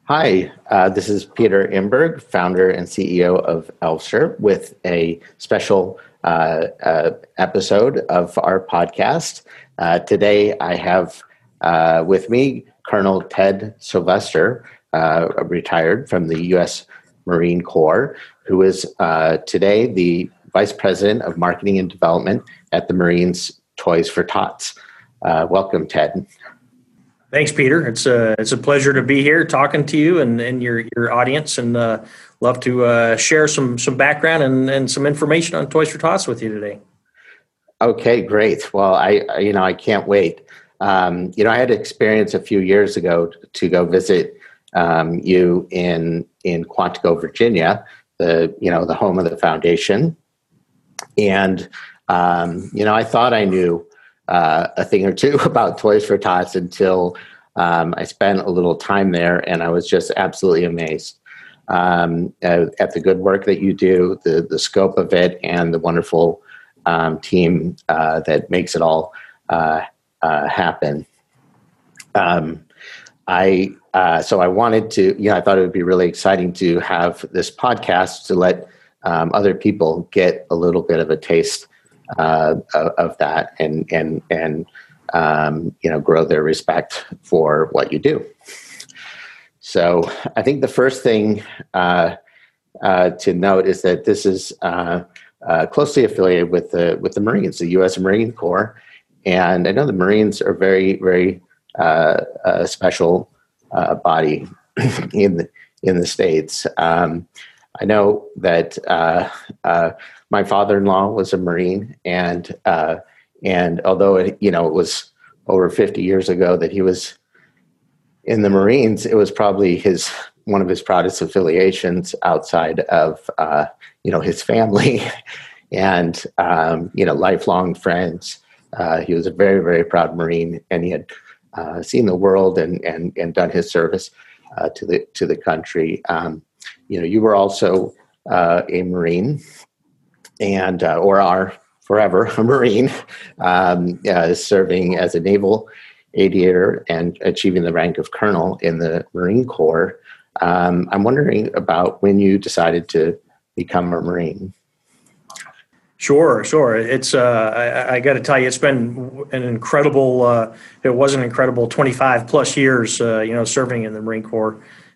Hi, this is Peter Imberg, founder and CEO of Elfster, with a special episode of our podcast. Today, I have with me Colonel Ted Sylvester, retired from the U.S. Marine Corps, who is today the Vice President of Marketing and Development at the Marines Toys for Tots. Welcome, Ted. Thanks, Peter. It's a pleasure to be here talking to you and your audience, and love to share some background and some information on Toys for Tots with you today. Okay, great. Well, I can't wait. I had experience a few years ago to go visit you in Quantico, Virginia, the home of the foundation, and I thought I knew a thing or two about Toys for Tots until I spent a little time there, and I was just absolutely amazed at the good work that you do, the scope of it, and the wonderful team that makes it all happen. So I wanted to, I thought it would be really exciting to have this podcast to let other people get a little bit of a taste of that and grow their respect for what you do. So I think the first thing to note is that this is closely affiliated with the Marines, the U.S. Marine Corps, and I know the Marines are very, very special body in the States. I know that my father-in-law was a Marine, and although it was over 50 years ago that he was in the Marines, it was probably one of his proudest affiliations outside of his family and lifelong friends. He was a very, very proud Marine, and he had seen the world and done his service to the country. You were also a Marine, and or are forever a Marine, serving as a naval aviator and achieving the rank of colonel in the Marine Corps. I'm wondering about when you decided to become a Marine. Sure. It's I got to tell you, it's been an incredible. It was an incredible 25 plus years, serving in the Marine Corps.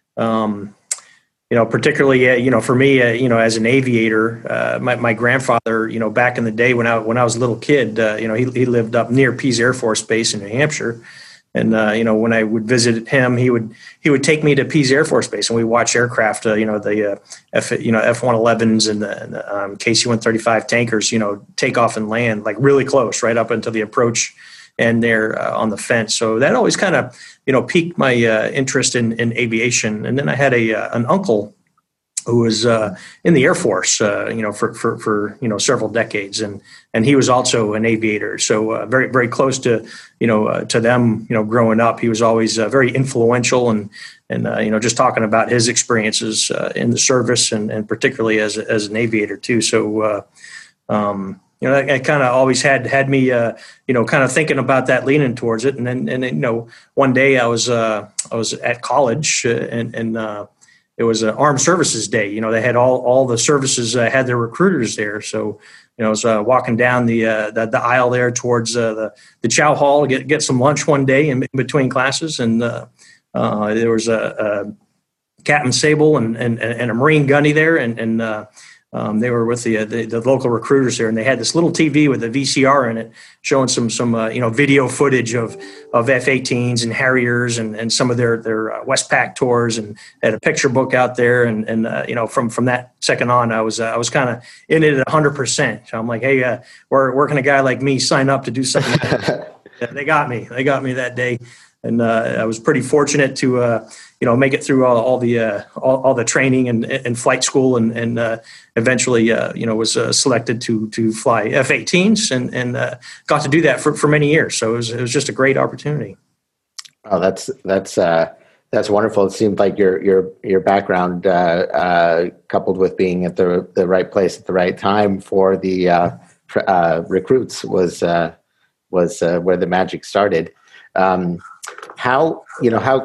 Particularly, for me, as an aviator, my grandfather, back in the day when I was a little kid, he lived up near Pease Air Force Base in New Hampshire. And, when I would visit him, he would take me to Pease Air Force Base, and we watch aircraft, the F-111s and the KC-135 tankers, take off and land like really close, right up until the approach and they're on the fence. So that always kind of, piqued my interest in aviation. And then I had an uncle who was in the Air Force, for several decades, and he was also an aviator. So very, very close to them, growing up. He was always very influential and just talking about his experiences in the service and particularly as an aviator too. So. It kind of always had me, kind of thinking about that, leaning towards it. And then one day I was at college and it was an Armed Services Day. They had all the services had their recruiters there. So, I was walking down the aisle there towards the chow hall to get some lunch one day in between classes. And there was a Captain Sable and a Marine gunny there. And they were with the local recruiters there, and they had this little TV with a VCR in it showing some video footage of F-18s and Harriers and some of their Westpac tours, and had a picture book out there. And from that second on, I was kind of in it at 100%. So I'm like, hey, where can a guy like me sign up to do something like that? They got me that day. And I was pretty fortunate to, make it through all the training and flight school, and eventually, was selected to fly F-18s and got to do that for many years. So it was just a great opportunity. Oh, that's wonderful. It seemed like your background, coupled with being at the right place at the right time for the recruits, was where the magic started. How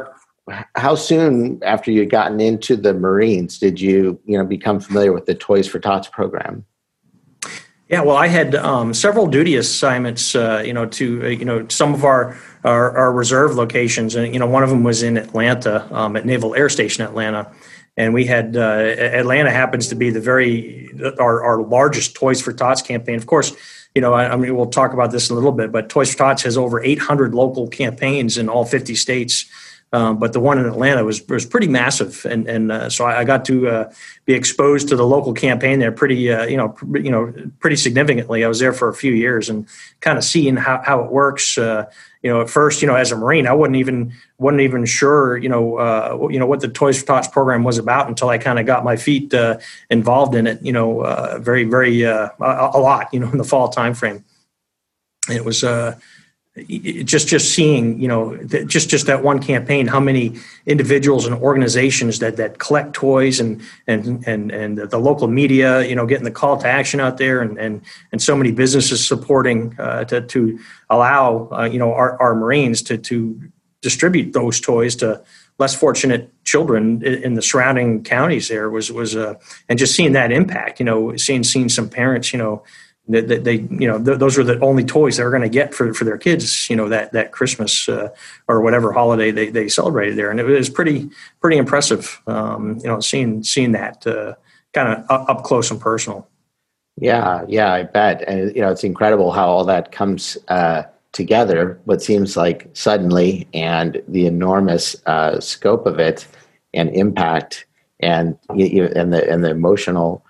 how soon after you'd gotten into the Marines did you become familiar with the Toys for Tots program? Yeah, well, I had several duty assignments, to some of our reserve locations, and one of them was in Atlanta, at Naval Air Station Atlanta, and we had Atlanta happens to be our largest Toys for Tots campaign. Of course, I mean we'll talk about this in a little bit, but Toys for Tots has over 800 local campaigns in all 50 states. But the one in Atlanta was pretty massive, and so I got to be exposed to the local campaign there pretty significantly. I was there for a few years and kind of seeing how it works. At first, as a Marine, I wasn't even sure, what the Toys for Tots program was about until I kind of got my feet involved in it. Very, very a lot, in the fall timeframe. It was. Just seeing, just that one campaign, how many individuals and organizations that collect toys and the local media, getting the call to action out there and so many businesses supporting to allow, our Marines to distribute those toys to less fortunate children in the surrounding counties there was and just seeing that impact, seeing some parents, that they those were the only toys they were going to get for their kids, that Christmas or whatever holiday they celebrated there, and it was pretty impressive, seeing that kind of up close and personal. Yeah, I bet, and it's incredible how all that comes together. What seems like suddenly, and the enormous scope of it and impact, and the emotional.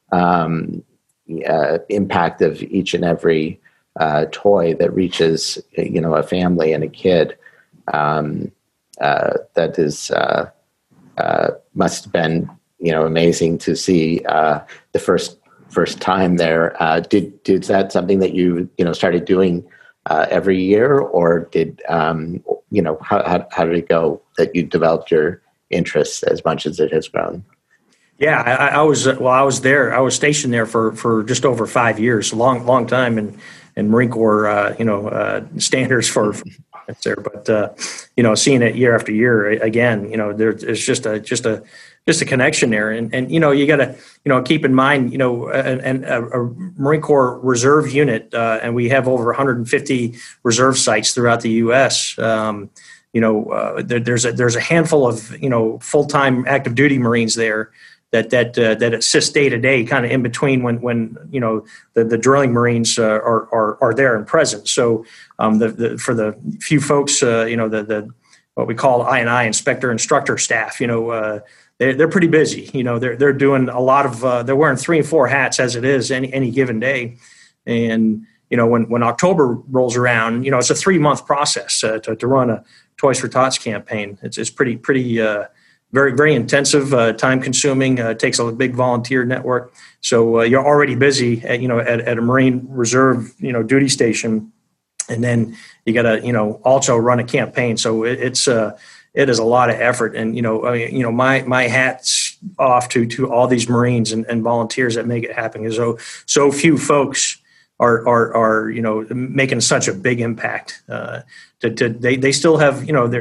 Impact of each and every toy that reaches a family and a kid, that is must have been amazing to see the first time there. Did that something that you started doing every year, or did how did it go that you developed your interest as much as it has grown? Yeah, I was there. I was stationed there for just over 5 years, long time, and Marine Corps, standards for it's there. But seeing it year after year again, there's just a connection there, and you got to keep in mind, and a Marine Corps reserve unit, and we have over 150 reserve sites throughout the U.S. There's a handful of full-time active duty Marines there that assist day to day, kind of in between when the drilling Marines are there and present. So for the few folks, the what we call I&I, inspector instructor staff, they're pretty busy. They're doing a lot of they're wearing 3 and 4 hats as it is any given day. And when October rolls around, it's a 3-month process to run a Toys for Tots campaign. It's pretty very, very intensive, time consuming, takes a big volunteer network. So you're already busy at a Marine Reserve, duty station. And then you got to, also run a campaign. So it is a lot of effort. And, my hat's off to all these Marines and volunteers that make it happen. Because so few folks are making such a big impact. They still have,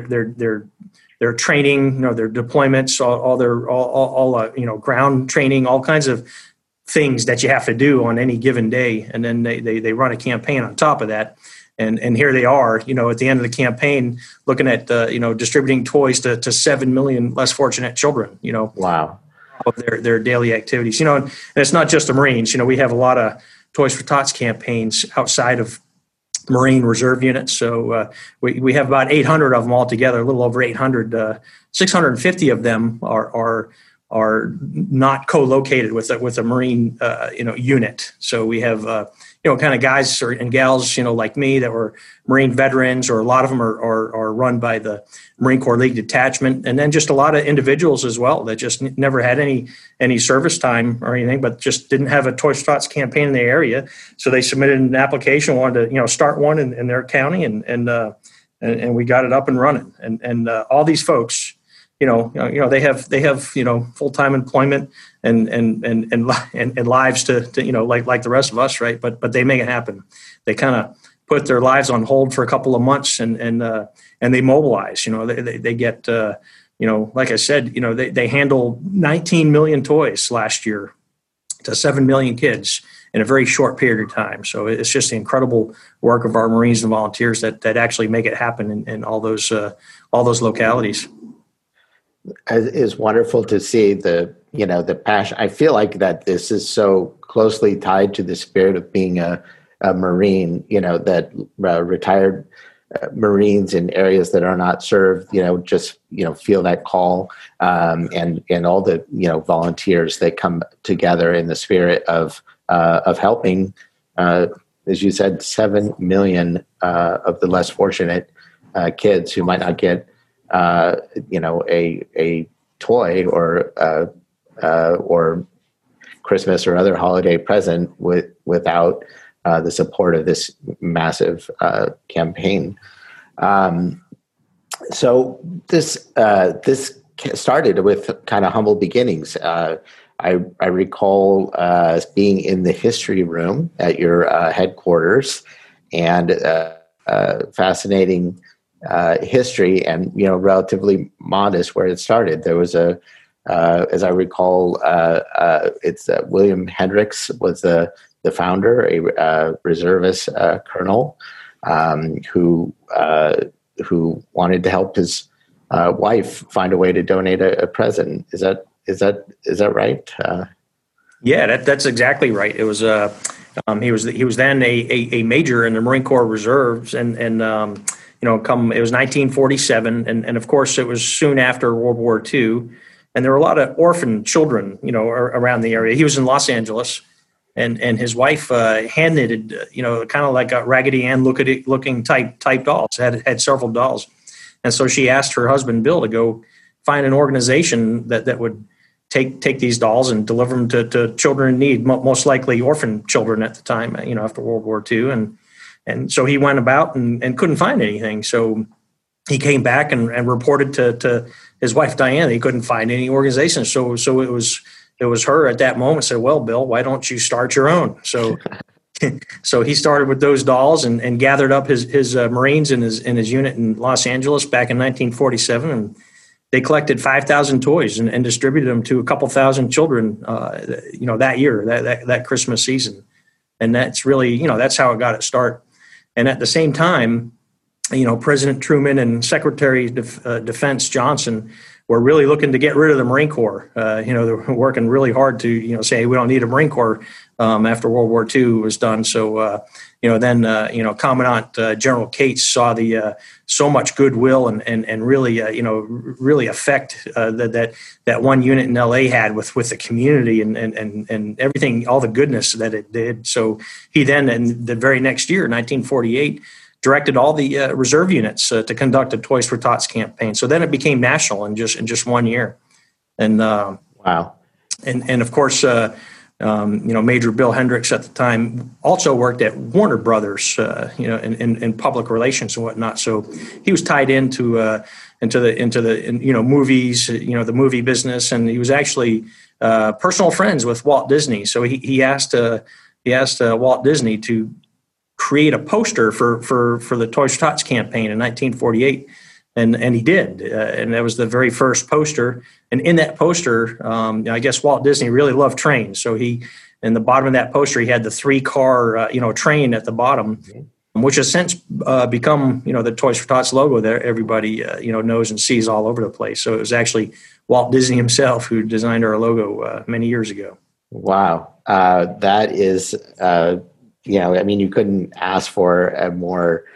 their training, their deployments, all their ground training, all kinds of things that you have to do on any given day, and then they run a campaign on top of that, and here they are, at the end of the campaign, looking at distributing toys to 7 million less fortunate children. Wow, of their daily activities. And it's not just the Marines. We have a lot of Toys for Tots campaigns outside of Marine Reserve units. So we have about 800 of them altogether, a little over 800. 650 of them are not co-located with a Marine unit. So we have kind of guys and gals like me that were Marine veterans, or a lot of them are run by the Marine Corps League Detachment, and then just a lot of individuals as well that just never had any service time or anything, but just didn't have a Toys for Tots campaign in the area. So they submitted an application, wanted to start one in their county, and we got it up and running. And all these folks, they have full-time employment and lives to like the rest of us, right? But they make it happen. They kind of put their lives on hold for a couple of months, and they mobilize. They get like I said, they handle 19 million toys last year to 7 million kids in a very short period of time. So it's just the incredible work of our Marines and volunteers that actually make it happen in all those localities. It's wonderful to see the passion. I feel like that this is so closely tied to the spirit of being a Marine, that retired Marines in areas that are not served, just, feel that call, and all the, volunteers that come together in the spirit of helping, as you said, 7 million of the less fortunate kids who might not get, a toy or Christmas or other holiday present without the support of this massive campaign. So this started with kind of humble beginnings. I recall being in the history room at your headquarters, and fascinating history, and relatively modest where it started. There was as I recall, it's William Hendricks was the founder, a reservist colonel, who wanted to help his wife find a way to donate a present. Is that right? Yeah, that's exactly right. It was he was then a major in the Marine Corps Reserves, and it was 1947, and of course it was soon after World War II, and there were a lot of orphan children around the area. He was in Los Angeles, and his wife hand knitted kind of like a Raggedy Ann looking type dolls. Had several dolls, and so she asked her husband Bill to go find an organization that would take these dolls and deliver them to children in need, most likely orphan children at the time, after World War II. And so he went about and couldn't find anything. So he came back and reported to his wife, Diane, that he couldn't find any organization. So it was her at that moment said, well, Bill, why don't you start your own? So so he started with those dolls and gathered up his Marines in his unit in Los Angeles back in 1947, and they collected 5,000 toys and distributed them to a couple thousand children, that year, that Christmas season. And that's really, that's how it got its start. And at the same time, President Truman and Secretary of Defense Johnson were really looking to get rid of the Marine Corps. They were working really hard to, say, hey, we don't need a Marine Corps after World War II was done. So, then Commandant General Cates saw the so much goodwill and really, really affect that one unit in LA had with the community and everything, all the goodness that it did. So he then, in the very next year, 1948, directed all the reserve units to conduct a Toys for Tots campaign. So then it became national in just 1 year. And wow. And of course, Major Bill Hendricks at the time also worked at Warner Brothers, in public relations and whatnot. So he was tied into the movies, the movie business, and he was actually personal friends with Walt Disney. So he asked Walt Disney to create a poster for the Toys for Tots campaign in 1948. And he did. And that was the very first poster. And in that poster, I guess Walt Disney really loved trains. So in the bottom of that poster, he had the 3-car, train at the bottom, which has since become, the Toys for Tots logo that everybody, knows and sees all over the place. So it was actually Walt Disney himself who designed our logo many years ago. Wow. That is, you couldn't ask for a more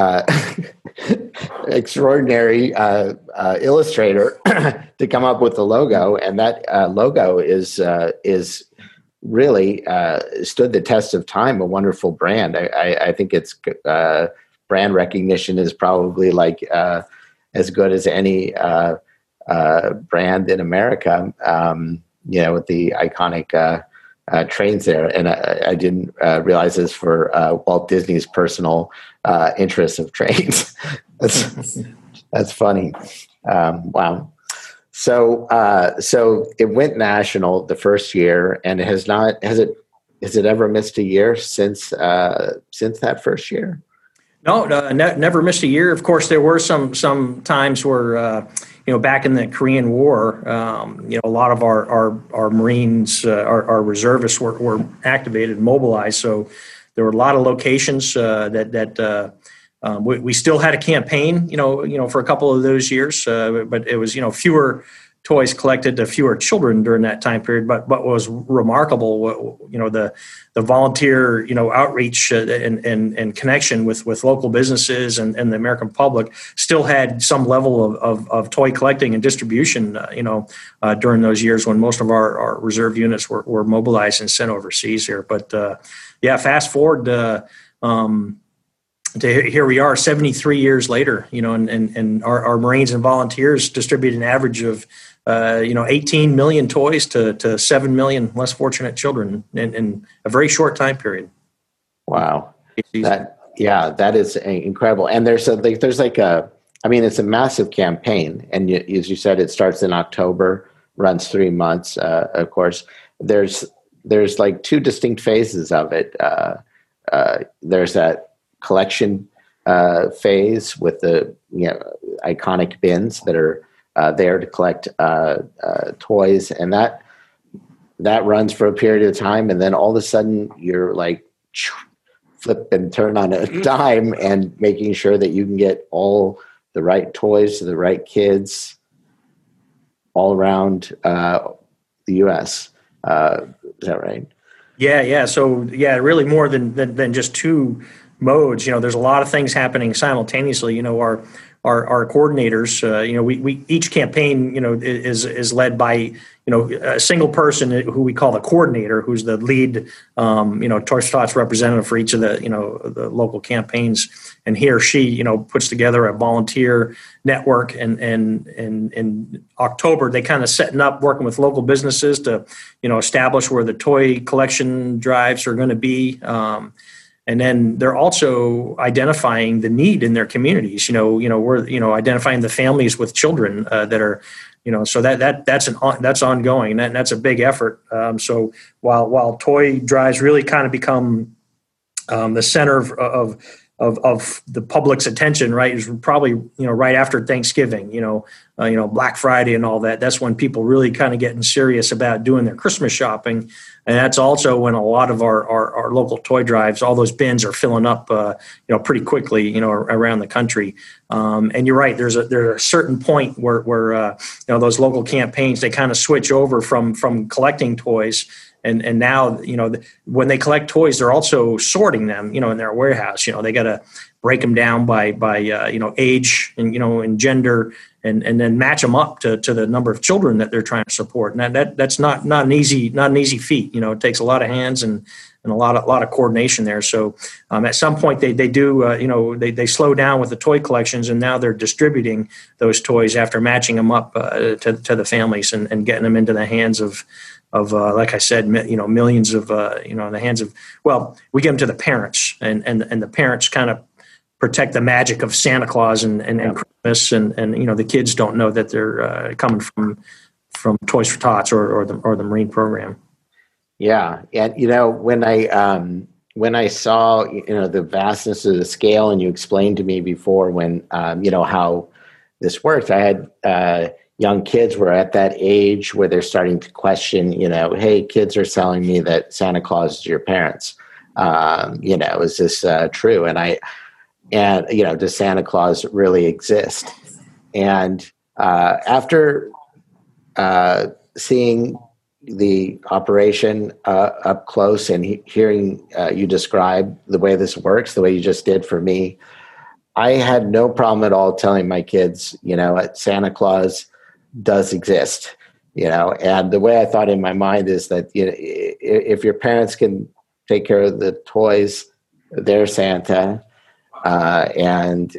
extraordinary illustrator to come up with the logo, and that logo is really stood the test of time. A wonderful brand. I think its brand recognition is probably like as good as any brand in America. With the iconic trains there, and I didn't realize this for Walt Disney's personal interest of trains. That's funny. Wow. So it went national the first year, and has it ever missed a year since that first year? No, never missed a year. Of course, there were some times where back in the Korean War, a lot of our Marines, our reservists were activated, mobilized. So there were a lot of locations that we still had a campaign, for a couple of those years, but it was fewer toys collected to fewer children during that time period. But what was remarkable, the volunteer, outreach and connection with local businesses and the American public still had some level of toy collecting and distribution, during those years when most of our reserve units were mobilized and sent overseas here. But fast forward to here we are 73 years later, and our Marines and volunteers distribute an average of 18 million toys to 7 million less fortunate children in a very short time period. Wow. That is incredible. And it's a massive campaign. And as you said, it starts in October, runs 3 months. Of course, there's like two distinct phases of it. There's that collection phase with the iconic bins that are there to collect toys, and that runs for a period of time, and then all of a sudden you're like flip and turn on a dime and making sure that you can get all the right toys to the right kids all around the U.S. Is that right? Yeah. So really more than just two modes. There's a lot of things happening simultaneously. Our coordinators, we each campaign, is led by, a single person who we call the coordinator, who's the lead, Toys for Tots representative for each of the local campaigns. And he or she, puts together a volunteer network. And in October, they kind of setting up, working with local businesses to, establish where the toy collection drives are going to be. And then they're also identifying the need in their communities. We're identifying the families with children that are, so that's ongoing, and that's a big effort. So while toy drives really kind of become the center of the public's attention, right, is probably right after Thanksgiving, Black Friday and all that. That's when people really kind of getting serious about doing their Christmas shopping, and that's also when a lot of our local toy drives, all those bins are filling up, pretty quickly, around the country. And you're right. There's a certain point where those local campaigns, they kind of switch over from collecting toys. And now, when they collect toys, they're also sorting them, in their warehouse. They got to break them down by age and gender, and then match them up to the number of children that they're trying to support. And that's not an easy feat. It takes a lot of hands and a lot of coordination there. So at some point they do, they slow down with the toy collections, and now they're distributing those toys after matching them up to the families and getting them into the hands of like I said, millions of, in the hands of, well, we give them to the parents, and the parents kind of protect the magic of Santa Claus and Christmas, and the kids don't know that they're coming from Toys for Tots or the Marine program. Yeah, and when I saw the vastness of the scale, and you explained to me before when how this worked, I had young kids were at that age where they're starting to question, hey, kids are telling me that Santa Claus is your parents. Is this true? And does Santa Claus really exist? And after seeing the operation up close and hearing you describe the way this works, the way you just did for me, I had no problem at all telling my kids, Santa Claus does exist, and the way I thought in my mind is that if your parents can take care of the toys, they're Santa, and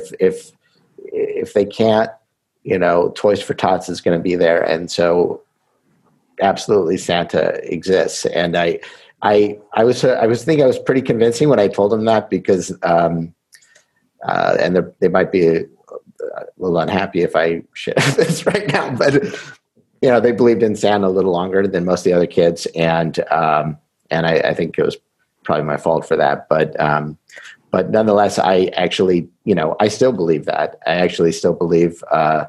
if they can't, Toys for Tots is going to be there, and so absolutely Santa exists. And I was thinking I was pretty convincing when I told them that, because and they might be a little unhappy if I share this right now, but they believed in Santa a little longer than most of the other kids, and I think it was probably my fault for that. But but nonetheless, I actually, I still believe that. I actually still believe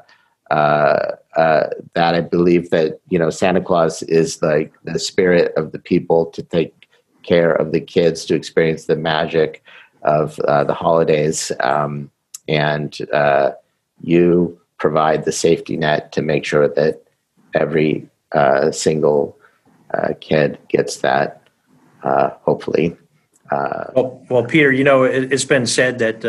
that I believe that, Santa Claus is like the spirit of the people to take care of the kids, to experience the magic of the holidays. And you provide the safety net to make sure that every single kid gets that, hopefully. Well, Peter, it's been said that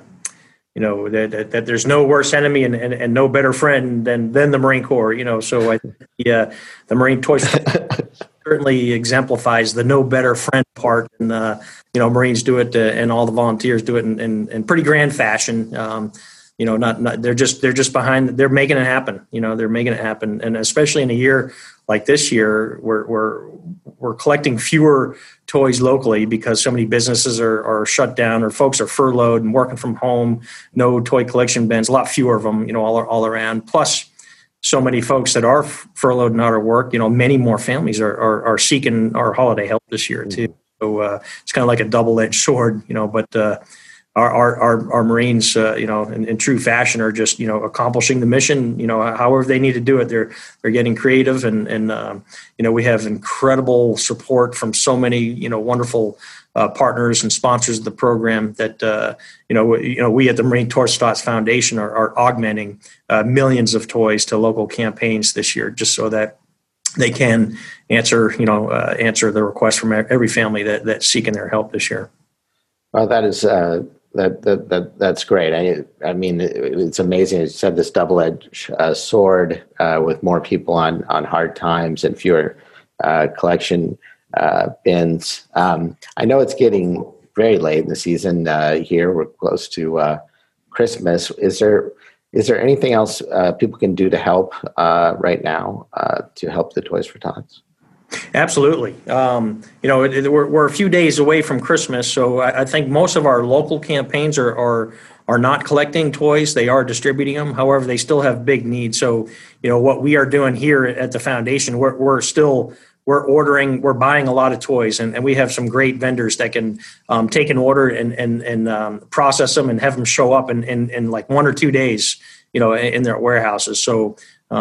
that there's no worse enemy and no better friend than the Marine Corps. So I think the Marine Toys certainly exemplifies the no better friend part, and Marines do it, and all the volunteers do it in pretty grand fashion. Not they're just behind. They're making it happen. They're making it happen, and especially in a year like this year, we're collecting fewer toys locally because so many businesses are shut down, or folks are furloughed and working from home. No toy collection bins, a lot fewer of them, all around. Plus, so many folks that are furloughed and out of work. Many more families are seeking our holiday help this year too. So it's kind of like a double-edged sword, but. Our Marines, in true fashion, are just accomplishing the mission. However they need to do it, they're getting creative, and we have incredible support from so many wonderful partners and sponsors of the program that we at the Marine Toys for Tots Foundation are augmenting millions of toys to local campaigns this year, just so that they can answer the request from every family that's seeking their help this year. Well, that is. That's great. I mean, it's amazing. You said this double-edged sword with more people on hard times and fewer collection bins. I know it's getting very late in the season here. We're close to Christmas. Is there anything else people can do to help right now to help the Toys for Tots? Absolutely. We're a few days away from Christmas, so I think most of our local campaigns are not collecting toys. They are distributing them. However, they still have big needs. So, what we are doing here at the foundation, we're buying a lot of toys, and we have some great vendors that can take an order and process them and have them show up in like 1 or 2 days, in their warehouses. So,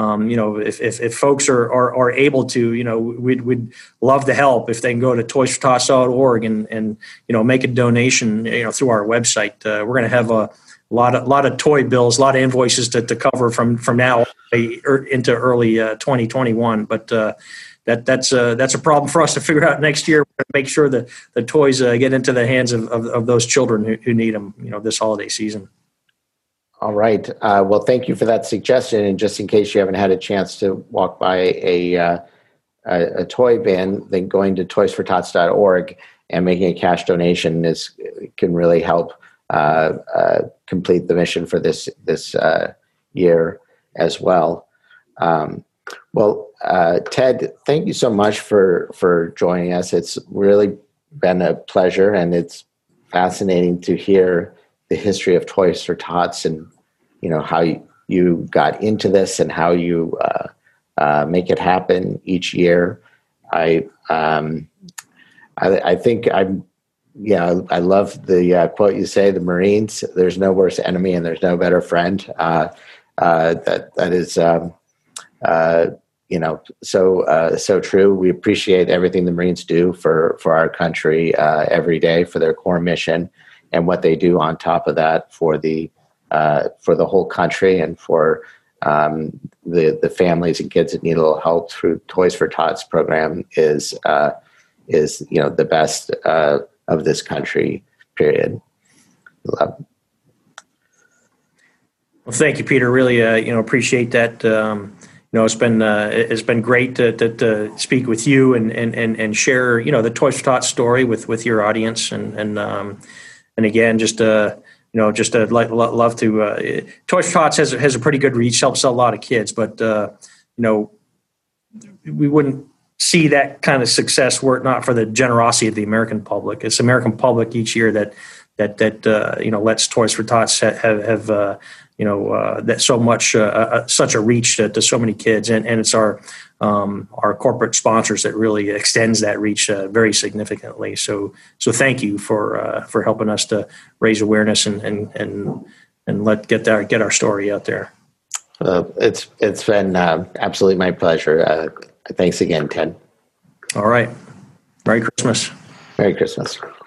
if folks are able to, we'd love to help if they can go to toysfortots.org and make a donation, through our website. We're going to have a lot of toy bills, a lot of invoices to cover from now into early 2021. But that's a problem for us to figure out next year. We're going to make sure that the toys get into the hands of those children who need them, this holiday season. All right. Well, thank you for that suggestion. And just in case you haven't had a chance to walk by a toy bin, then going to toysfortots.org and making a cash donation can really help complete the mission for this year as well. Ted, thank you so much for joining us. It's really been a pleasure, and it's fascinating to hear the history of Toys for Tots and how you got into this and how you make it happen each year. I think I love the quote you say, the Marines, there's no worse enemy and there's no better friend. That is so true. We appreciate everything the Marines do for our country every day, for their core mission, and what they do on top of that for the whole country and for the families and kids that need a little help through Toys for Tots program is the best of this country. Period. Well, thank you, Peter. Really, appreciate that. It's been great to speak with you and share the Toys for Tots story with your audience and again just love to. Toys for Tots has a pretty good reach, helps sell a lot of kids, but we wouldn't see that kind of success were it not for the generosity of the American public. It's the American public each year that lets Toys for Tots have that so much such a reach to so many kids, and it's our our corporate sponsors that really extends that reach very significantly. So thank you for helping us to raise awareness and get our story out there. It's been absolutely my pleasure. Thanks again, Ted. All right. Merry Christmas. Merry Christmas.